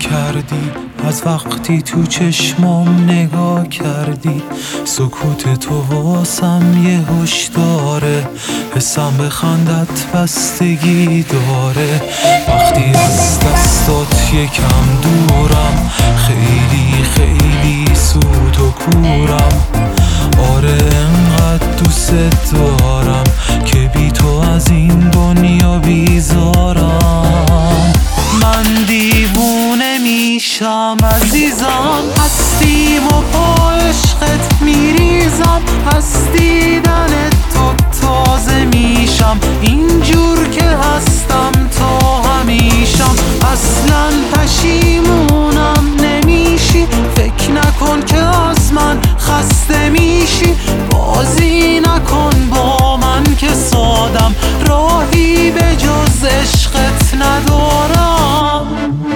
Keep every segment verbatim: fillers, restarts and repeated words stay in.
کردی از وقتی تو چشمام نگاه کردی. سکوت تو واسم یه هشداره، حسم به خندت بستگی داره. وقتی از دستات یکم دورم، خیلی خیلی سود و کورم. آره انقدر دوست دارم که بی تو از این دنیا بیزارم. من دیوونه میشم عزیزم، هستیم و با عشقت میریزم. از دیدن تو تازه میشم، اینجور که هستم تا همیشم. اصلا پشیمونم نمیشی، فکر نکن که از من خسته میشی. بازی نکن با من که سادم، راهی به جز عشقت ندارم.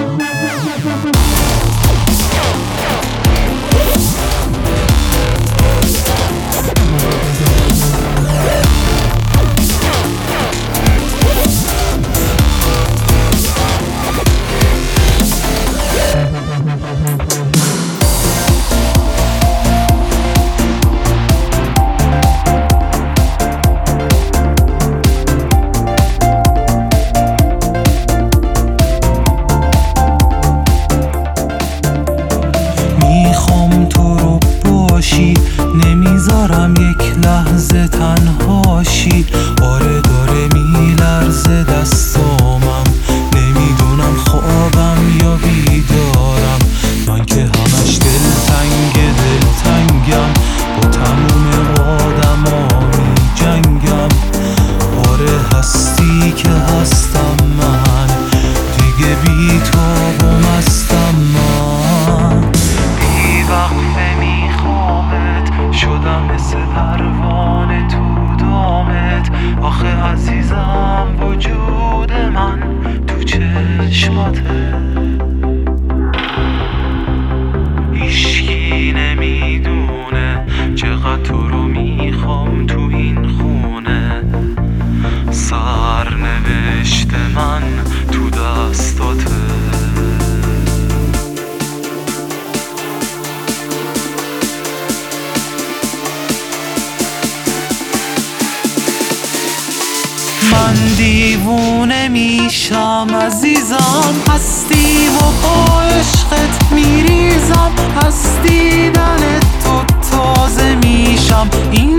نمیذارم یک لحظه تنهاشی. آره داره میلرزه دستامم، نمیدونم خوابم یا بیدارم. من که همش دلتنگ دلتنگم، با تموم آدما میجنگم. آره هستی که هستم من، دیگه بی تو و مستم من. بی وقفه میخوامت، شدم مثل پروانه تو دامت. آخه عزیزم وجود من تو چشماته. هیچکی نمیدونه چقدر تو رو میخوام تو این خونه. سرنوشت من تو دستاته. من دیوونه میشم عزیزم، هستیم و با عشقت میریزم. از دیدن تو تازه میشم، این